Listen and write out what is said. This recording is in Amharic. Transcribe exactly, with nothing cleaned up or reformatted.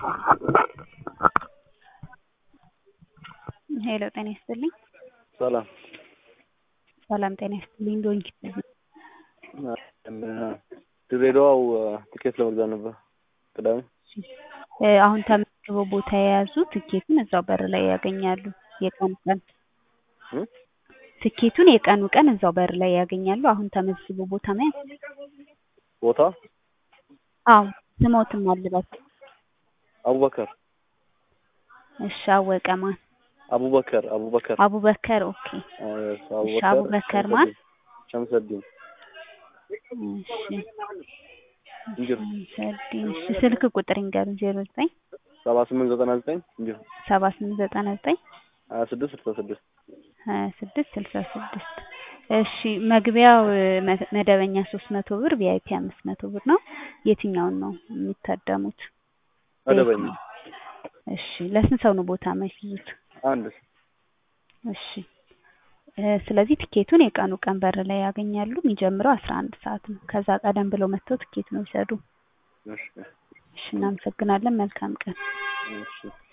ሄሎ ጤና ይስጥልኝ። ሰላም ሰላም ጤና ይስጥልኝ። ዶንኪ ድሬዳዋው ትኬት ለመግዛት ነበር ቅዳሜ። አሁን ተመዝግበው ቦታ የያዙ ትኬቱን እዛው በር ላይ ያገኛሉ። የቀኑ ቀን ትኬቱን የቀኑ ቀን እዛው በር ላይ ያገኛሉ። አሁን ተመዝግበው ቦታ መያዝ ቦታ አዎ ስሞትም አልባት አቡበከር እሺ አወቀ ማን አቡበከር አቡበከር አቡበከር ኦኬ እሺ አቡበከር ማን ሸምሰዲን እሺ እንግዲህ ሸምሰዲን እሺ ስልክ ቁጥር ይንገሩን ዜሮ ዘጠኝ ሰባ ስምንት ዘጠና ዘጠኝ እንዴ ሰባ ስምንት ዘጠና ዘጠኝ ሀያ ስድስት ስልሳ ስድስት ሀያ ስድስት ስልሳ ስድስት እሺ መግቢያው መደበኛ ሶስት መቶ ብር ቪአይፒ አምስት መቶ ብር ነው። የትኛውን ነው የሚታደሙት? መደበኛ እሺ ለስንት ሰው ነው ቦታ የሚይዙት? አንድ እሺ ስለዚህ ትኬቱን የቀኑ ቀን በር ላይ ያገኛሉ። የሚጀምረው አስራ አንድ ሰዓት ነው። ከዛ ቀደም ብለው መጥተው ትኬት ነው ይሰዱ። እሺ እሺ እናመሰግናለን። መልካም ቀን። እሺ